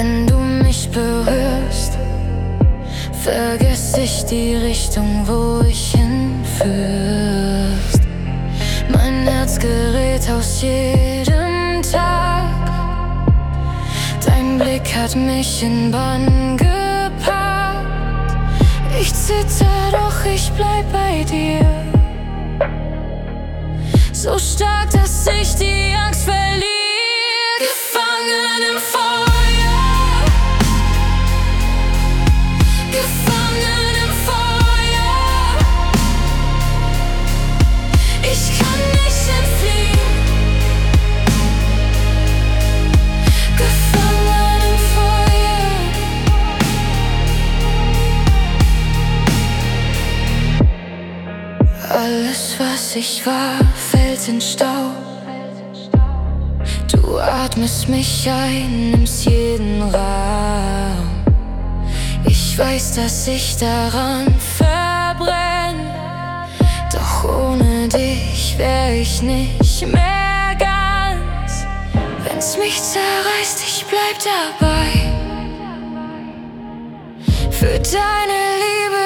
Wenn du mich berührst, vergess ich die Richtung, wo ich hinführst. Mein Herz gerät aus jedem Tag. Dein Blick hat mich in Bann gepackt. Ich zitter, doch ich bleib bei dir. So stark, dass ich die Angst verliere. Gefangen im Feuer, gefangen im Feuer. Ich kann nicht entfliehen. Gefangen im Feuer. Alles, was ich war, fällt in Staub. Du atmest mich ein, nimmst jeden Raum. Ich weiß, dass ich daran verbrenn. Doch ohne dich wär ich nicht mehr ganz. Wenn's mich zerreißt, ich bleib dabei. Für deine Liebe